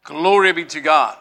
Glory be to God.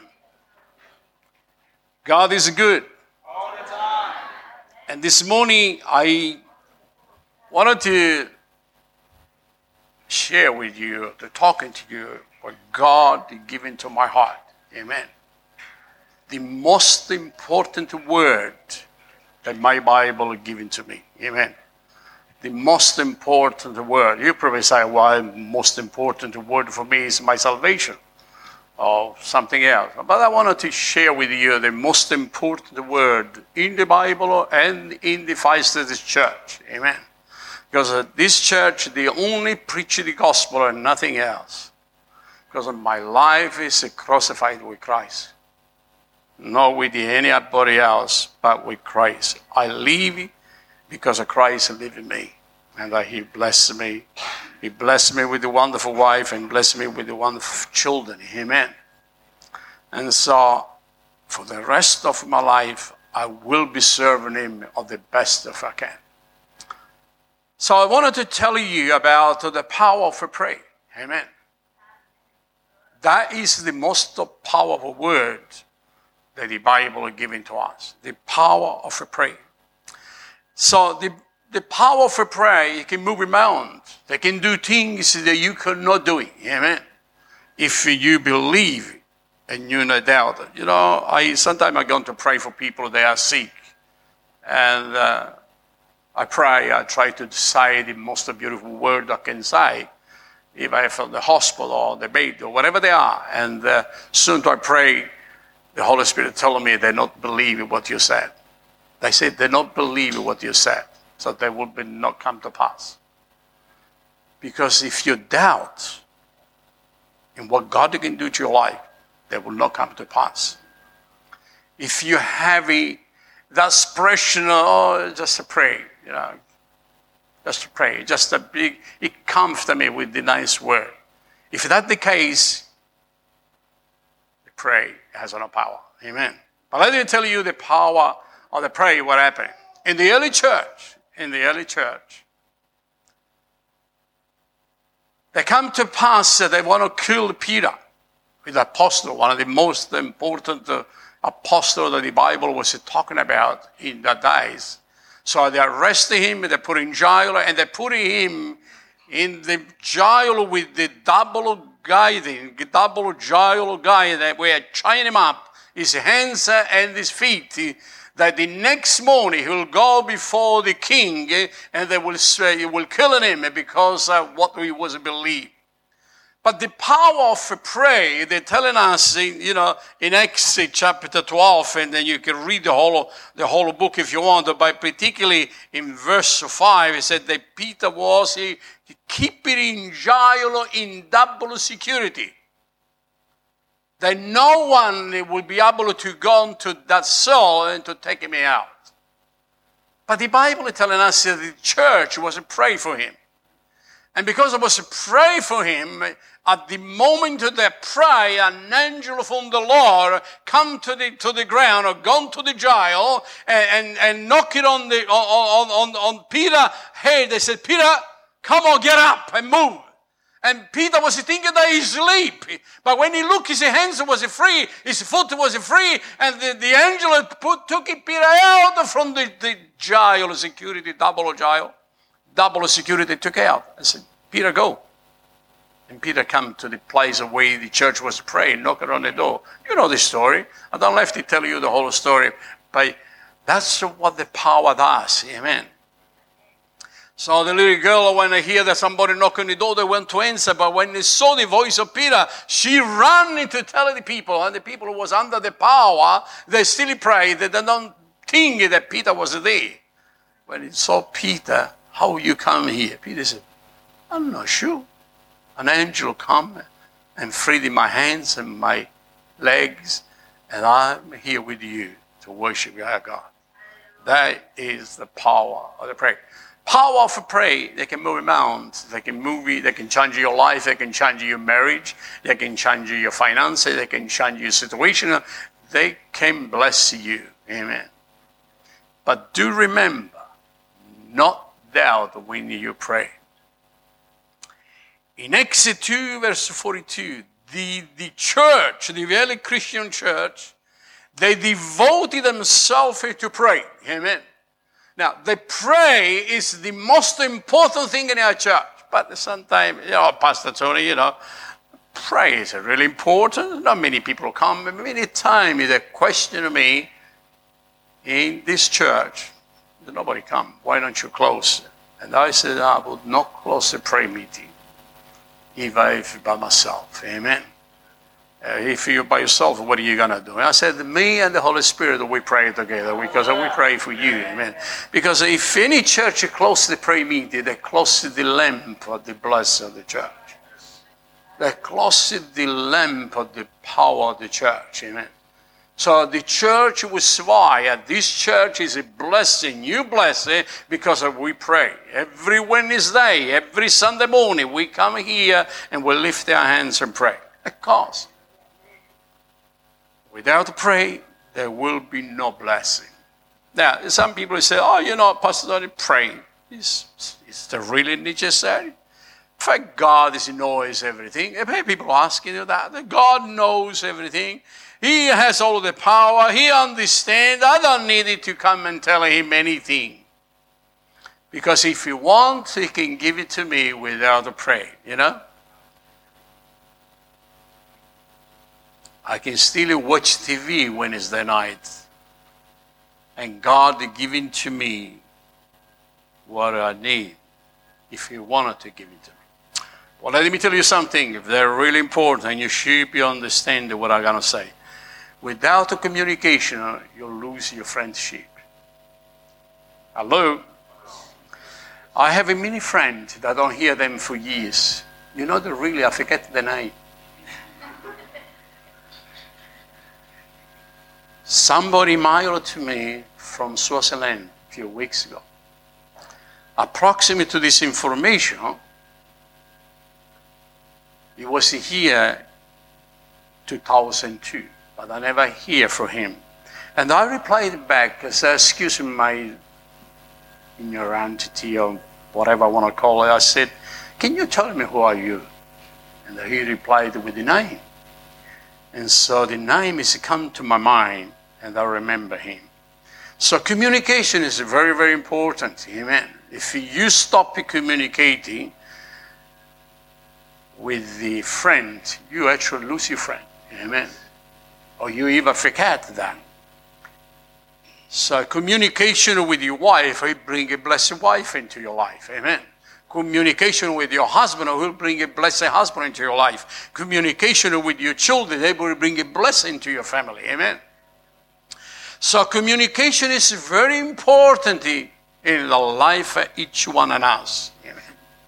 God is good. All the time. And this morning, I wanted to share with you, to talking to you, what God is giving to my heart. Amen. The most important word that my Bible is giving to me. Amen. The most important word. You probably say, well, the most important word for me is my salvation or something else. But I wanted to share with you the most important word in the Bible and in the Five States Church. Amen. Because this church, they only preach the gospel and nothing else. Because my life is crucified with Christ. Not with anybody else, but with Christ. I live because of Christ lives in me. And that He blessed me. He blessed me with a wonderful wife and blessed me with the wonderful children. Amen. And so, for the rest of my life, I will be serving Him of the best if I can. So I wanted to tell you about the power of prayer. Amen. That is the most powerful word that the Bible is giving to us. The power of prayer. So the power of prayer, it can move mountains. They can do things that you cannot do. Amen. If you believe and you no doubt. You know, sometimes I'm going to pray for people that are sick. And I try to say the most beautiful word I can say. If I from the hospital or the bed or whatever they are. And soon I pray, the Holy Spirit telling me they not believe what you said. They said they not believe what you said. So they will not come to pass. Because if you doubt in what God can do to your life, they will not come to pass. If you have that expression, just to pray, just to pray, just a big, it comforts me with the nice word. If that's the case, the prayer has no power. Amen. But let me tell you the power of the prayer, what happened. In the early church, they come to pass that they want to kill Peter, the apostle, one of the most important apostles that the Bible was talking about in the days. So they arrested him, they put him in jail, and they put him in the jail with the double jail guy that were tying him up, his hands and his feet, that the next morning he will go before the king and they will say, you will kill him because what he was believed. But the power of prayer, they're telling us, in Acts chapter 12, and then you can read the whole book if you want, but particularly in verse 5, it said that Peter was keeping in jail in double security. That no one would be able to go into that cell and to take him out. But the Bible is telling us that the church was praying for him. And because I was praying for him, at the moment of their prayer, an angel from the Lord come to the ground or gone to the jail and knock it on Peter's head. They said, Peter, come on, get up and move. And Peter was thinking that he's asleep. But when he looked, his hands was free, his foot was free, and the angel took Peter out from the jail security, double security took out. I said, Peter, go. And Peter come to the place where the church was praying, knocking on the door. You know the story. I don't have to tell you the whole story. But that's what the power does. Amen. So the little girl, when they hear that somebody knock on the door, they went to answer. But when they saw the voice of Peter, she ran into tell the people. And the people who was under the power, they still prayed. They don't think that Peter was there. When he saw Peter, how you come here? Peter said, I'm not sure. An angel come and freed my hands and my legs, and I'm here with you to worship our God. That is the power of the prayer. Power of prayer, they can move mountains, they can change your life, they can change your marriage, they can change your finances, they can change your situation, they can bless you. Amen. But do remember, not doubt when you pray. In Exodus 2 verse 42, the church, the early Christian church, they devoted themselves to pray. Amen. Now, the pray is the most important thing in our church. But sometimes, Pastor Tony, pray is really important. Not many people come. Many times they question me in this church. Nobody come. Why don't you close? And I said, I would not close the prayer meeting if by myself. Amen. If you're by yourself, what are you going to do? And I said, me and the Holy Spirit, we pray together because we pray for you. Amen. Because if any church closes the prayer meeting, they close the lamp of the blessing of the church. They close the lamp of the power of the church. Amen. So the church will survive. This church is a blessing, new blessing, because we pray. Every Wednesday, every Sunday morning, we come here and we lift our hands and pray. Of course. Without prayer, there will be no blessing. Now, some people say, Pastor Tony, praying is really necessary? In fact, God knows everything. People asking you that. God knows everything. He has all the power. He understands. I don't need it to come and tell him anything. Because if he wants, he can give it to me without a prayer, I can still watch TV Wednesday night. And God giving to me what I need if he wanted to give it to me. Well, let me tell you something. If they're really important and you should be understanding what I'm going to say. Without a communication, you'll lose your friendship. Hello? I have a many friends that I don't hear them for years. I forget the name. Somebody mailed to me from Swaziland a few weeks ago. Approximate to this information, he was here 2002, but I never hear from him. And I replied back, I said, excuse me, my ignorantity or whatever I want to call it. I said, can you tell me who are you? And he replied with the name. And so the name has come to my mind, and I remember him. So communication is very, very important. Amen. If you stop communicating with the friend, you actually lose your friend. Amen. Or you even forget that. So communication with your wife will bring a blessed wife into your life. Amen. Communication with your husband will bring a blessed husband into your life. Communication with your children, they will bring a blessing to your family. Amen. So communication is very important in the life of each one of us. Amen.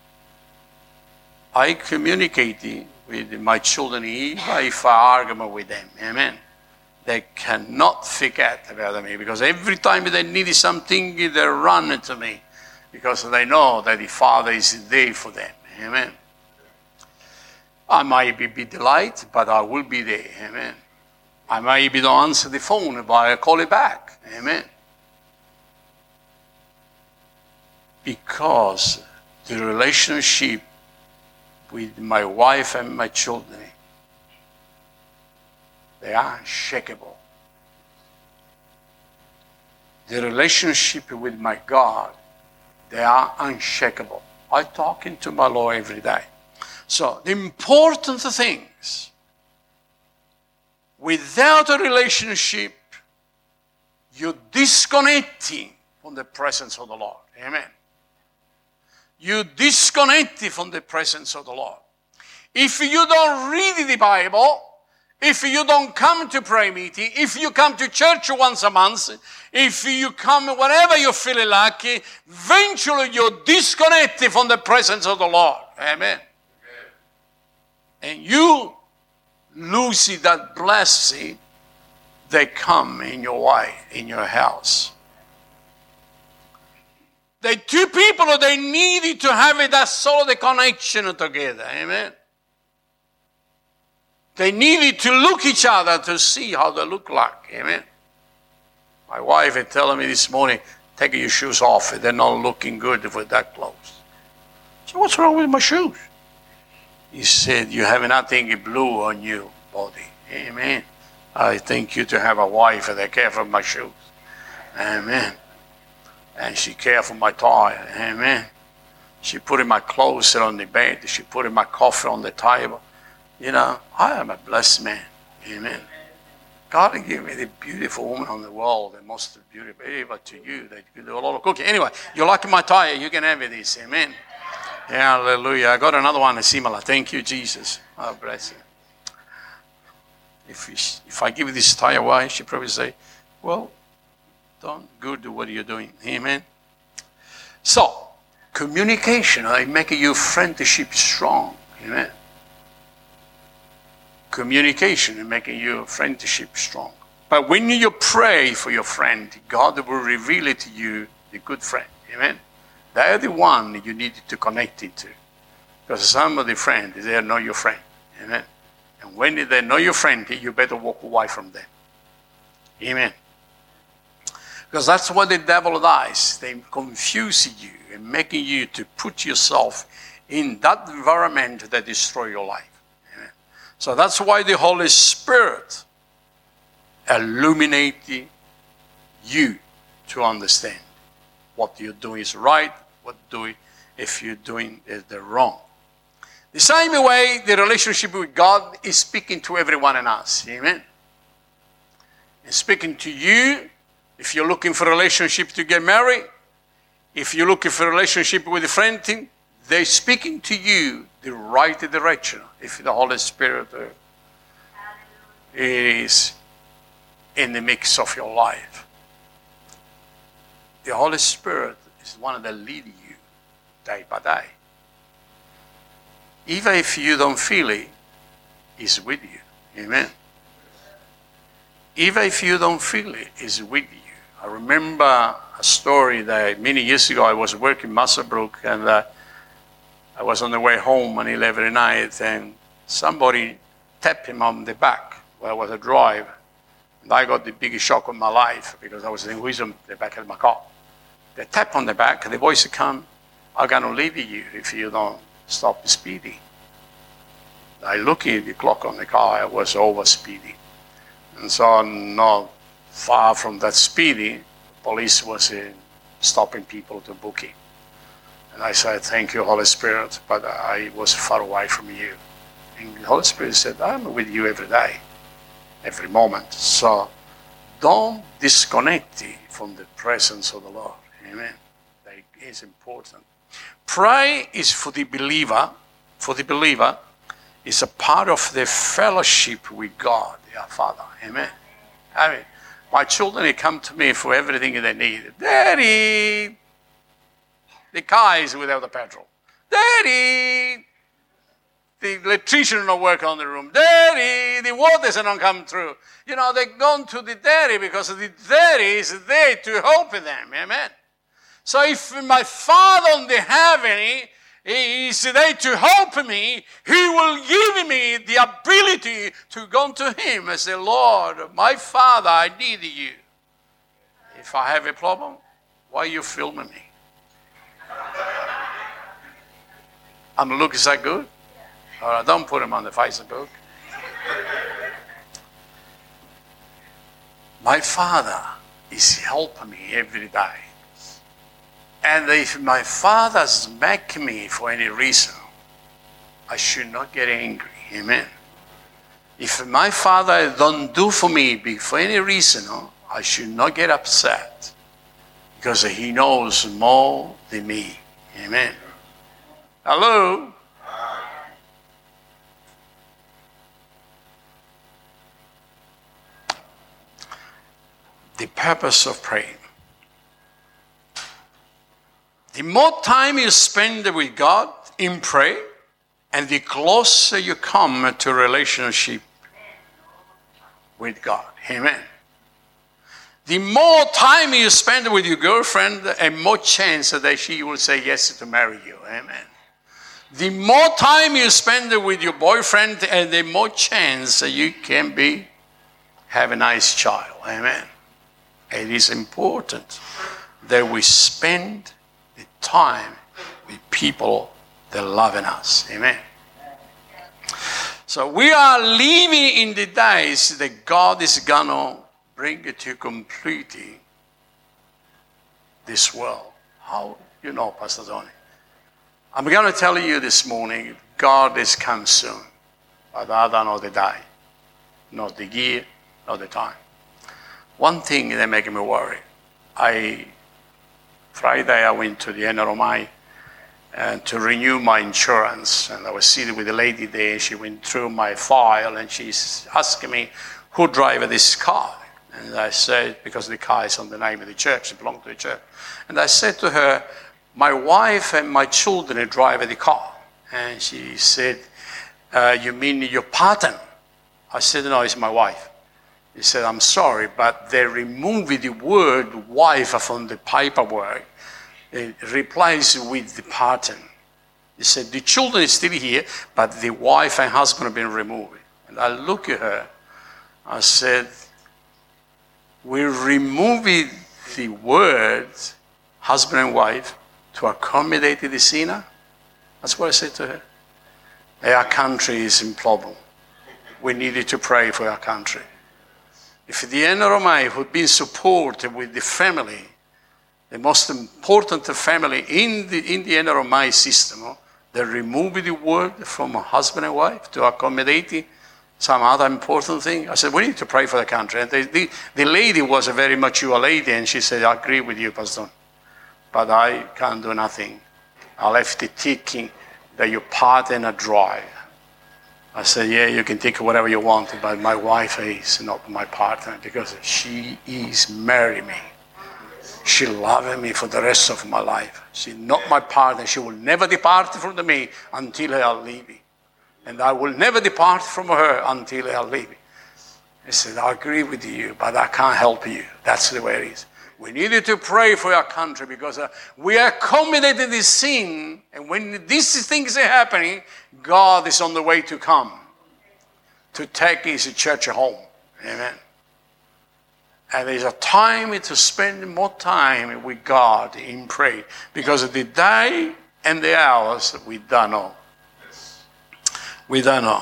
I communicate with my children even if I argue with them. Amen. They cannot forget about me because every time they need something, they run to me because they know that the Father is there for them. Amen. I might be delayed, but I will be there. Amen. I maybe don't answer the phone, but I call it back. Amen. Because the relationship with my wife and my children, they are unshakable. The relationship with my God, they are unshakable. I talk to my Lord every day. So the important things, without a relationship, you're disconnecting from the presence of the Lord. Amen. You're disconnected from the presence of the Lord. If you don't read the Bible, if you don't come to prayer meeting, if you come to church once a month, if you come whenever you're feeling like, eventually you're disconnected from the presence of the Lord. Amen. And you lose that blessing that come in your way, in your house. The two people, they needed to have that solid connection together. Amen. They needed to look each other to see how they look like. Amen. My wife is telling me this morning, take your shoes off. They're not looking good with that clothes. So what's wrong with my shoes? He said, you have nothing blue on your body. Amen. I thank you to have a wife that cares for my shoes. Amen. And she cares for my tie. Amen. She put in my clothes on the bed. She put in my coffee on the table. You know, I am a blessed man. Amen. God gave me the beautiful woman on the world, the most beautiful. But to you, that you do a lot of cooking. Anyway, you like my tie, you can have this. Amen. Hallelujah. I got another one similar. Thank you, Jesus. Oh, bless you. If I give you this tie away, she probably say, well, don't go do what you're doing. Amen. So, communication, making your friendship strong. Amen. Communication and making your friendship strong. But when you pray for your friend, God will reveal it to you, the good friend. Amen. They are the one you need to connect it to. Because some of the friends, they are not your friend. Amen. And when they know your friend, you better walk away from them. Amen. Because that's what the devil does. They confuse you and making you to put yourself in that environment that destroys your life. Amen. So that's why the Holy Spirit illuminates you to understand what you're doing is right, if you're doing the wrong. The same way the relationship with God is speaking to everyone in us. Amen. It's speaking to you if you're looking for a relationship to get married. If you're looking for a relationship with a friend, they're speaking to you the right direction. If the Holy Spirit is in the mix of your life. The Holy Spirit is the one that leads you day by day. Even if you don't feel it, He's with you. Amen. Even if you don't feel it, He's with you. I remember a story that many years ago I was working in Musselbrook, and I was on the way home on 11 night, and somebody tapped him on the back while I was a drive. And I got the biggest shock of my life because I was in wisdom the back of my car. They tap on the back, and the voice come, I'm going to leave you if you don't stop speeding. I looked at the clock on the car, I was over speeding. And so not far from that speeding, police was stopping people to book it. And I said, thank you, Holy Spirit, but I was far away from you. And the Holy Spirit said, I'm with you every day, every moment. So don't disconnect from the presence of the Lord. Amen. That is important. Pray is for the believer. For the believer, is a part of the fellowship with God, our Father. Amen. I mean, my children, they come to me for everything they need. Daddy, the car is without the petrol. Daddy, the electrician not work on the room. Daddy, the water's not come through. You know, they're going to the daddy because the daddy is there to help them. Amen. So if my Father in the heaven is there to help me, He will give me the ability to go to Him and say, Lord, my Father, I need you. If I have a problem, why are you filming me? And look, is that good? Don't put him on the Facebook. My Father is helping me every day. And if my Father smack me for any reason, I should not get angry. Amen. If my Father don't do for me for any reason, I should not get upset. Because He knows more than me. Amen. Hello? The purpose of praying. The more time you spend with God in prayer, and the closer you come to a relationship with God. Amen. The more time you spend with your girlfriend, the more chance that she will say yes to marry you. Amen. The more time you spend with your boyfriend, and the more chance you can have a nice child. Amen. It is important that we spend the time with people that love us. Amen. So we are living in the days that God is going to bring it to completely this world. How you know, Pastor Tony? I'm going to tell you this morning, God is come soon. But I don't know the day, not the year, not the time. One thing that makes me worry. Friday I went to the NRMI and to renew my insurance. And I was sitting with a lady there. She went through my file and she's asking me, who drives this car? And I said, because the car is on the name of the church, it belongs to the church. And I said to her, my wife and my children drive the car. And she said, you mean your partner? I said, no, it's my wife. He said, I'm sorry, but they removed the word wife from the paperwork. It replaced with the partner. He said, the children are still here, but the wife and husband have been removed. And I look at her, I said, we removed the words husband and wife to accommodate the sinner. That's what I said to her. Our country is in problem. We needed to pray for our country. If the NRMA would be supported with the family, the most important family in the NRMA system, they removed the word from husband and wife to accommodate some other important thing. I said, we need to pray for the country. And the lady was a very mature lady, and she said, I agree with you, Pastor, but I can't do nothing. I left it thinking that your partner drive. I said, yeah, you can think whatever you want, but my wife is not my partner because she is marrying me. She loves me for the rest of my life. She's not my partner. She will never depart from me until I leave. And I will never depart from her until I leave. I said, I agree with you, but I can't help you. That's the way it is. We needed to pray for our country because we are accommodated this sin. And when these things are happening, God is on the way to come to take his church home. Amen. And there's a time to spend more time with God in prayer because of the day and the hours we don't know. We don't know.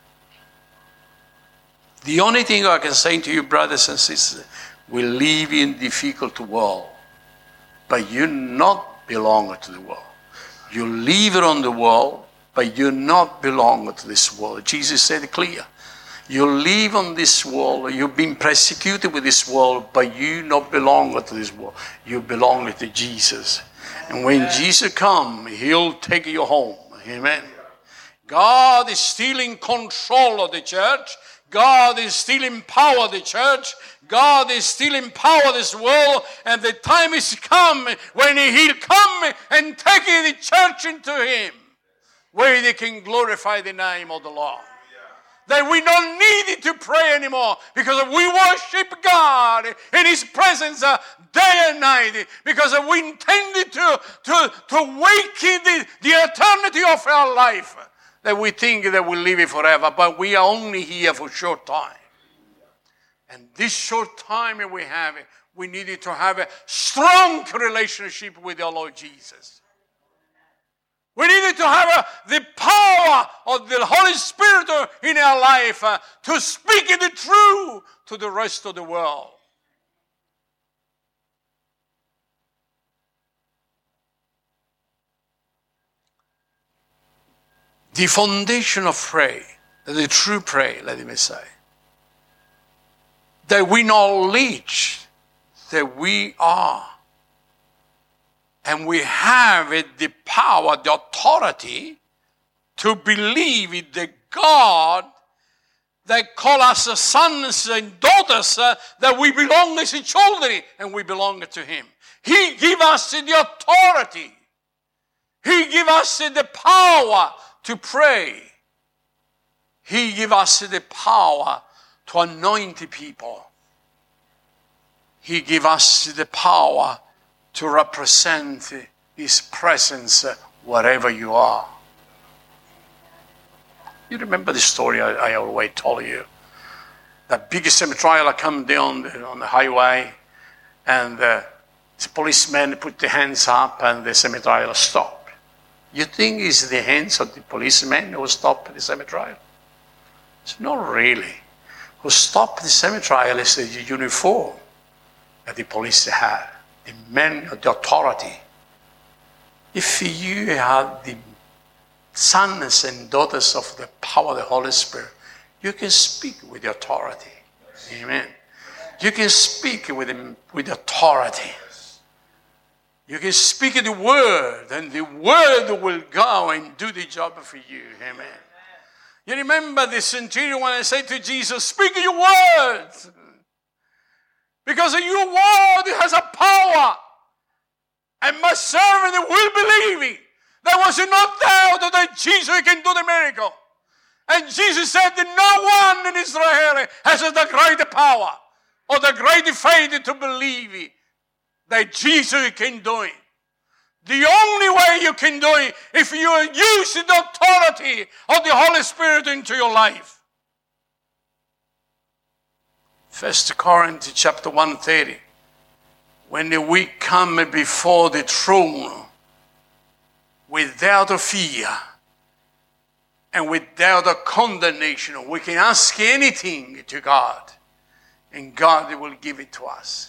The only thing I can say to you, brothers and sisters, we live in a difficult world, but you not belong to the world. You live on the world, but you not belong to this world. Jesus said it clear. You live on this world, you've been persecuted with this world, but you not belong to this world. You belong to Jesus. And when Jesus comes, he'll take you home. Amen. God is still in control of the church. God is still in power of the church. God is still in power of this world. And the time is come when he'll come and take the church into him, where they can glorify the name of the Lord. That we don't need to pray anymore because we worship God in his presence day and night because we intended to wake in the eternity of our life. That we think that we'll live it forever, but we are only here for a short time. And this short time we have, we needed to have a strong relationship with our Lord Jesus. We needed to have the power of the Holy Spirit in our life to speak the truth to the rest of the world. The foundation of prayer, the true prayer, let me say, that we knowledge that we are and we have the power, the authority to believe in the God that call us sons and daughters, that we belong as children and we belong to him. He give us the authority. He give us the power to pray. He give us the power to anoint people. He give us the power to represent his presence wherever you are. You remember the story I always told you. The biggest semi-trailer come down on the highway and the policeman put the hands up and the semi-trailer stopped. You think it's the hands of the policeman who stopped the semi-trailer? It's not really. Who stopped the semi-trial is the uniform that the police had, the men of the authority. If you have the sons and daughters of the power of the Holy Spirit, you can speak with the authority. Amen. You can speak with authority. You can speak the word, and the word will go and do the job for you. Amen. You remember the centurion when I said to Jesus, speak your word. Because your word has a power. And my servant will believe it. There was no doubt that Jesus can do the miracle. And Jesus said that no one in Israel has the greater power or the greater faith to believe that Jesus can do it. The only way you can do it if you use the authority of the Holy Spirit into your life. 1 Corinthians chapter 1:30. When we come before the throne without a fear and without a condemnation, we can ask anything to God, and God will give it to us.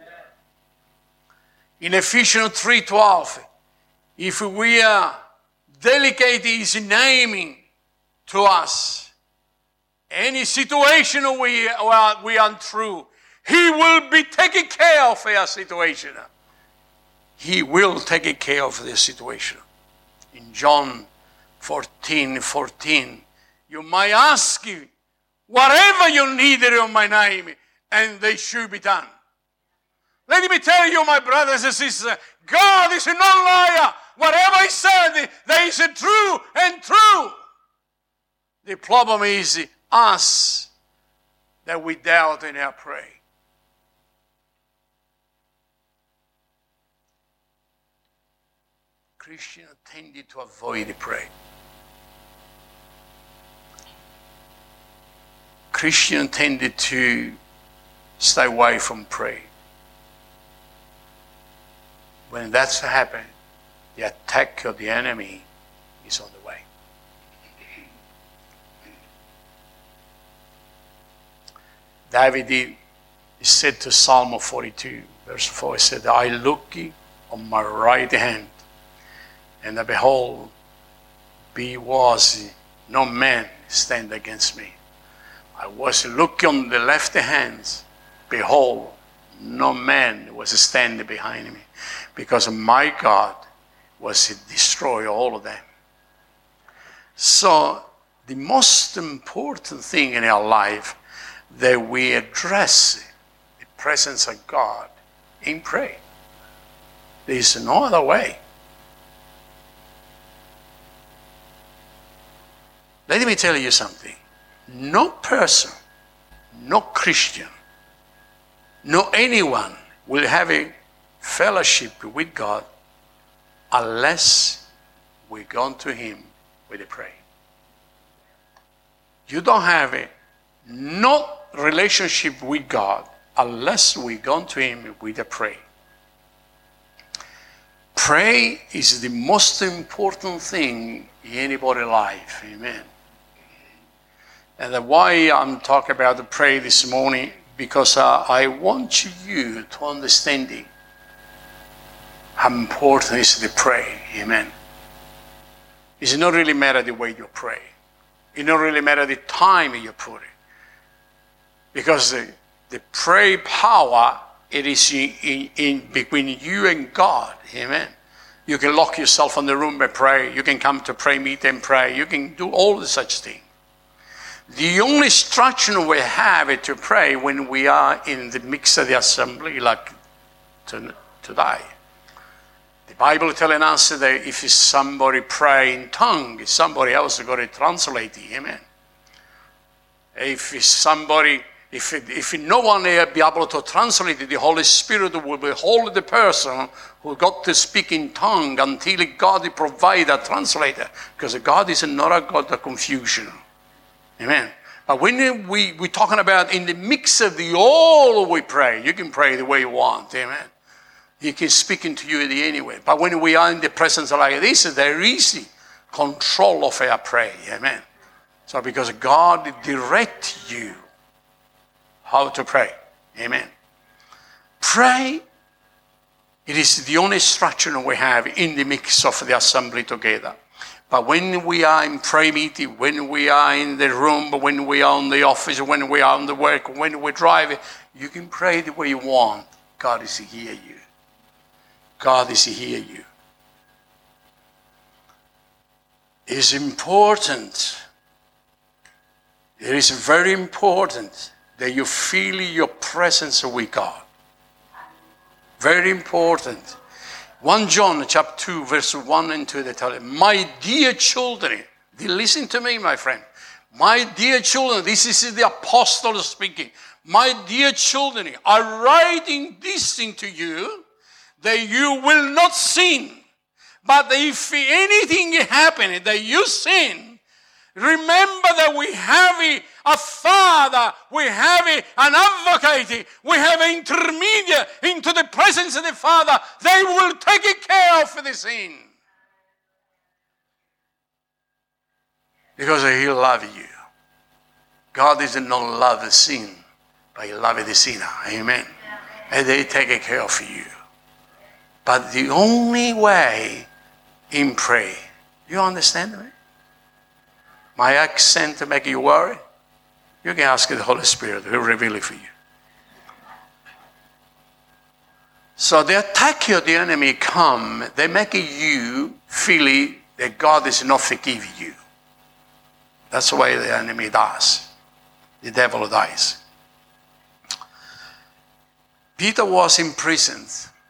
In Ephesians 3:12, if we are delicate His naming to us, any situation we are through, He will be taking care of our situation. He will take care of the situation. In John 14:14, you might ask whatever you need in my name, and they should be done. Let me tell you, my brothers and sisters, God is no liar. Whatever He said, that is true and true. The problem is us, that we doubt in our prayer. Christians tended to avoid the prayer. Christians tended to stay away from prayer. When that's happened, the attack of the enemy is on the way. David, he said to Psalm 42, verse 4, he said, I look on my right hand, and behold, was no man stand against me. I was looking on the left hand, behold, no man was standing behind me, because my God was to destroy all of them. So the most important thing in our life, that we address the presence of God in prayer. There is no other way. Let me tell you something. No person, no Christian, no anyone will have a fellowship with God unless we go to Him with a prayer. You don't have no relationship with God unless we go to Him with a prayer. Prayer is the most important thing in anybody's life. Amen. And why I'm talking about the prayer this morning, because I want you to understand it. How important is the prayer. Amen. It does not really matter the way you pray. It doesn't really matter the time you put it. Because the prayer power, it is in between you and God. Amen. You can lock yourself in the room and pray. You can come to prayer meeting and pray. You can do all such things. The only instruction we have is to pray when we are in the mix of the assembly, like today. The Bible telling us that if somebody pray in tongue, somebody else is going to translate it. Amen. If no one will be able to translate it, the Holy Spirit will behold the person who got to speak in tongue until God provide a translator. Because God is not a God of confusion. Amen. But when we're talking about in the mix of the all we pray, you can pray the way you want. Amen. He can speak into you anyway. But when we are in the presence like this, there is control of our prayer. Amen. So because God directs you how to pray. Amen. Pray. It is the only structure we have in the mix of the assembly together. But when we are in prayer meeting, when we are in the room, when we are in the office, when we are on the work, when we drive, you can pray the way you want. God is here you. God is here you. It's important. It is very important that you feel your presence with God. Very important. 1 John chapter 2, verse 1 and 2, they tell you, my dear children, listen to me, my friend. My dear children, this is the apostle speaking. My dear children, I'm writing this thing to you, that you will not sin. But if anything happens that you sin, remember that we have a Father, we have an advocate, we have an intermediate into the presence of the Father. They will take care of the sin. Because He loves you. God does not love the sin, but He loves the sinner. Amen. And they take care of you. But the only way in prayer, you understand me? My accent to make you worry? You can ask the Holy Spirit, He'll reveal it for you. So the attack of the enemy come, they make you feel that God is not forgiving you. That's the way the enemy does. The devil dies. Peter was in prison.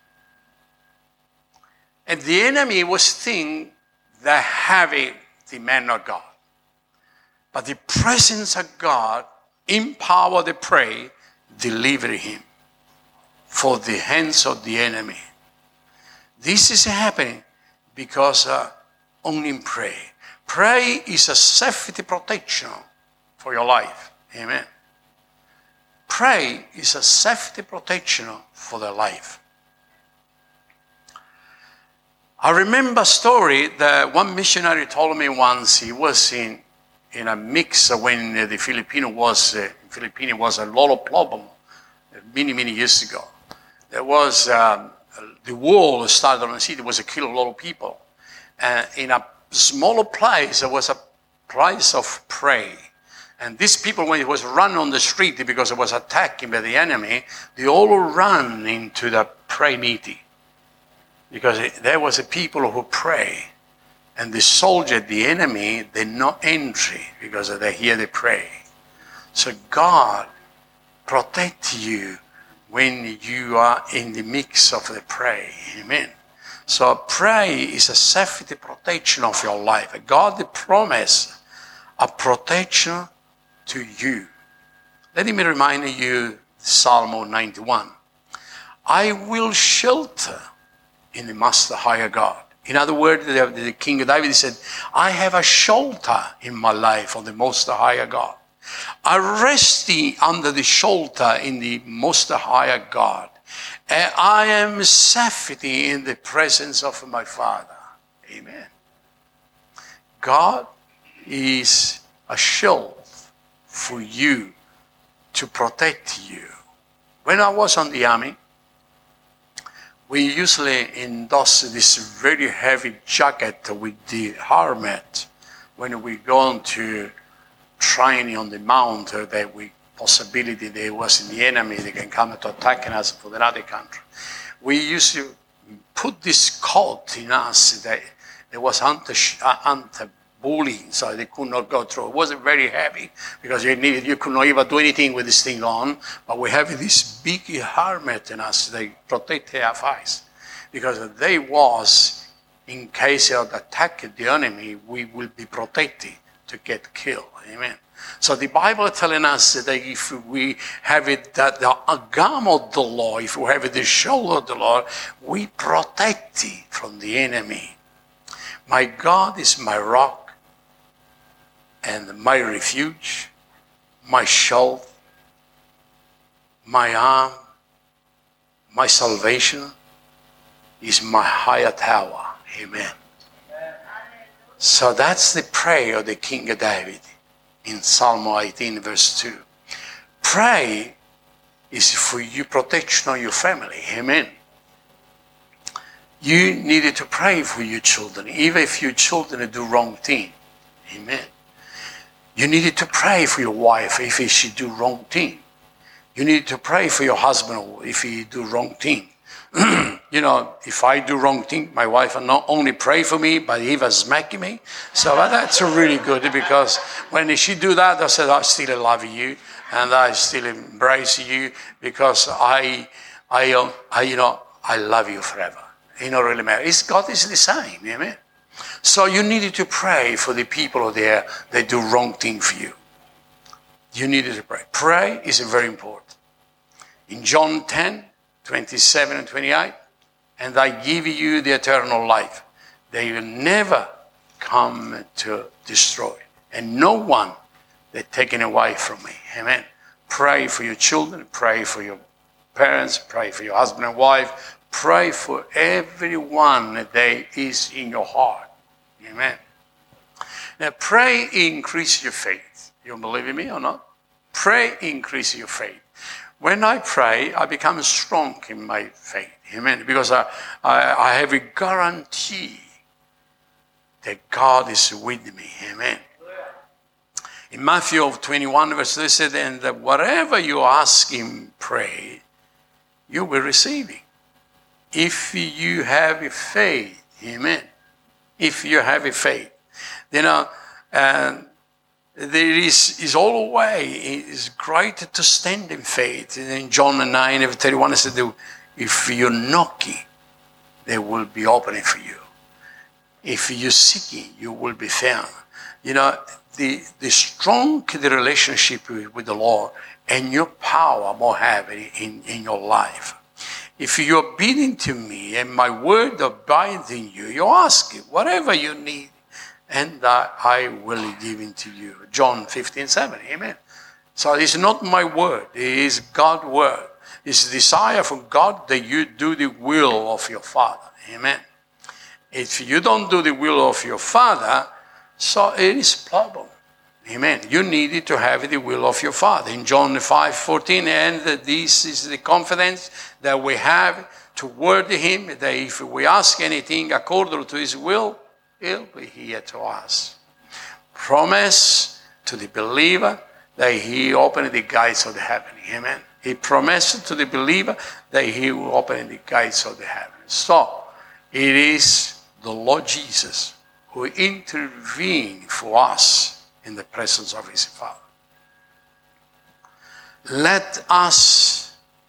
And the enemy was thinking that having the man of God. But the presence of God empowered the prey, delivered him for the hands of the enemy. This is happening because only in prayer. Prayer is a safety protection for your life. Amen. Prayer is a safety protection for their life. I remember a story that one missionary told me once. He was in a mix when the Philippines was a lot of problem many years ago. There was the war started on the city, was to kill a lot of people. In a smaller place, there was a place of prayer. And these people, when it was run on the street because it was attacked by the enemy, they all ran into the prayer meeting. Because there was a people who pray. And the soldier, the enemy, they not entry because they hear the pray. So God protect you when you are in the mix of the prayer. Amen. So prayer is a safety protection of your life. God promised a protection to you. Let me remind you Psalm 91. I will shelter in the Most High God. In other words, the King David said, I have a shelter in my life of the Most High God. I rest under the shelter in the Most High God. And I am safety in the presence of my Father. Amen. God is a shield for you to protect you. When I was on the army, we usually endorse this very heavy jacket with the helmet when we go on to training on the mount. That we possibility there was the enemy they can come to attacking us from another country. We used to put this coat in us that there was anti-bullying, so they could not go through. It wasn't very heavy because you could not even do anything with this thing on. But we have this big helmet in us. They protect our face because they was, in case of attack of the enemy, we will be protected to get killed. Amen. So the Bible is telling us that if we have it, that the arm of the Lord, if we have the shoulder of the Lord, we protect it from the enemy. My God is my rock and my refuge, my shield, my arm, my salvation is my higher tower. Amen. So that's the prayer of the King of David. in Psalm 18, verse 2. Pray is for you protection on your family. Amen. You needed to pray for your children, even if your children do wrong thing. Amen. You needed to pray for your wife if she do wrong thing. You need to pray for your husband if he do wrong thing. If I do wrong thing, my wife will not only pray for me, but even smack me. So that's really good, because when she do that, I said, I still love you and I still embrace you, because I love you forever. It don't really matter. God is the same, amen. So you needed to pray for the people there that do wrong thing for you. You needed to pray. Pray is very important. In John 10, 27 and 28, and I give you the eternal life. They will never come to destroy. And no one that taken away from me. Amen. Pray for your children. Pray for your parents. Pray for your husband and wife. Pray for everyone that is in your heart. Amen. Now, pray increase your faith. You believe in me or not? Pray increase your faith. When I pray, I become strong in my faith. Amen. Because I have a guarantee that God is with me. Amen. In Matthew 21, verse 3 said, and that whatever you ask him, pray, you will receive it. If you have a faith. Amen. If you have a faith. There is all way. It is great to stand in faith. In John 9, 31, it said, if you're knocking, they will be opening for you. If you're seeking, you will be found. The strong the relationship with the Lord, and your power more have in your life. If you're obedient to me and my word abides in you, you ask it, whatever you need, and I will give it to you. John 15:7, amen. So it's not my word, it is God's word. It's the desire from God that you do the will of your Father, amen. If you don't do the will of your Father, so it is a problem, amen. You need to have the will of your Father. In John 5:14, and this is the confidence that we have toward him, that if we ask anything according to his will, he'll be here to us. Promise to the believer that he opened the gates of the heaven. Amen. He promised to the believer that he will open the gates of the heaven. So, it is the Lord Jesus who intervened for us in the presence of his Father. Let us,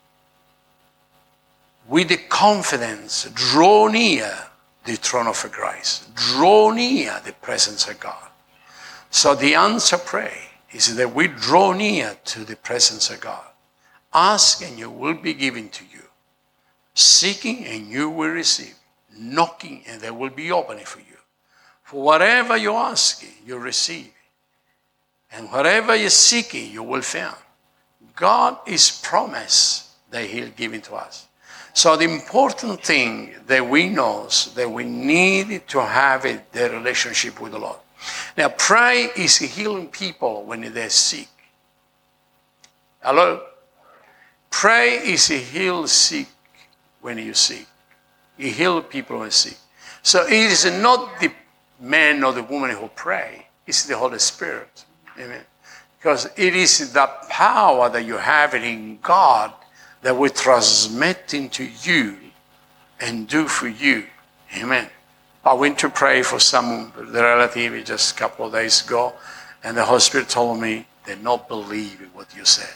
with the confidence, draw near the throne of grace. Draw near the presence of God. So the answer pray is that we draw near to the presence of God. Ask and you will be given to you. Seeking and you will receive. Knocking and they will be opening for you. For whatever you ask, you receive. And whatever you're seeking, you will find. God is promised that he'll give it to us. So the important thing that we know is that we need to have the relationship with the Lord. Now, pray is healing people when they're sick. Hello? Pray is heal sick when you're sick. He heals people when you're sick. So it is not the man or the woman who pray. It's the Holy Spirit. Amen. Because it is the power that you have in God that will transmit into you and do for you. Amen. I went to pray for some relative just a couple of days ago, and the Holy Spirit told me they not believe in what you said.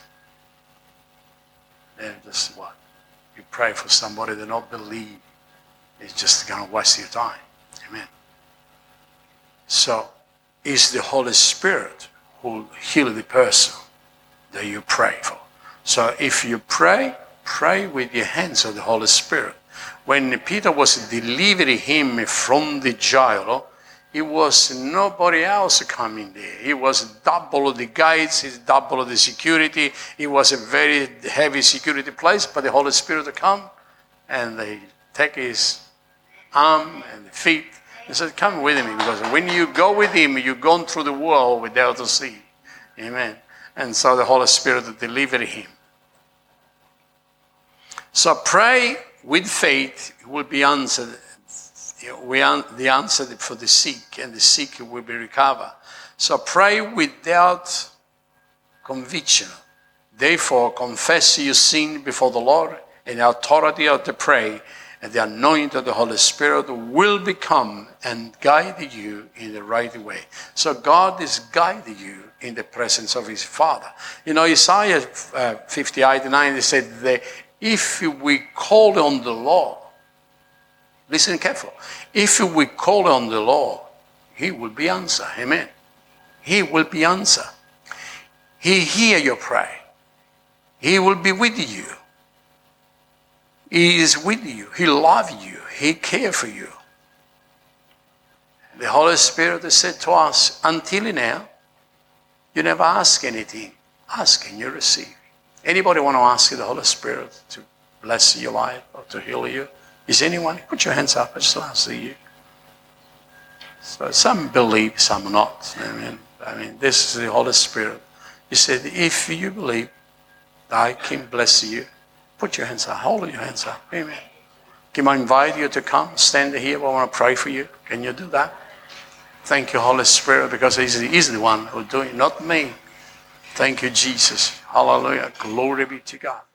And just what? You pray for somebody they not believe. It's just going to waste your time. Amen. So, it's the Holy Spirit who will heal the person that you pray for. So if you pray, pray with your hands of the Holy Spirit. When Peter was delivering him from the jail, it was nobody else coming there. It was double of the guides, it's double of the security. It was a very heavy security place, but the Holy Spirit would come and they take his arm and feet and said, come with me, because when you go with him, you're going through the world without to see. Amen. And so the Holy Spirit delivered him. So pray with faith, it will be answered. The answer for the sick, and the sick will be recovered. So pray without conviction. Therefore, confess your sin before the Lord, and the authority of the pray, and the anointing of the Holy Spirit will become and guide you in the right way. So God is guiding you in the presence of his Father. You know, Isaiah 58:9, he said that if we call on the Lord, listen carefully, if we call on the Lord, he will be answered. Amen. He will be answered. He hear your prayer. He will be with you. He is with you. He loves you. He cares for you. The Holy Spirit has said to us, until now, you never ask anything. Ask and you receive. Anybody want to ask the Holy Spirit to bless your life or to heal you? Is anyone? Put your hands up. I just want to see you. So some believe, some not. I mean, this is the Holy Spirit. He said, if you believe, I can bless you. Put your hands up. Hold your hands up. Amen. Can I invite you to come? Stand here. I want to pray for you. Can you do that? Thank you, Holy Spirit, because he's the one who's doing it, not me. Thank you, Jesus. Hallelujah. Glory be to God.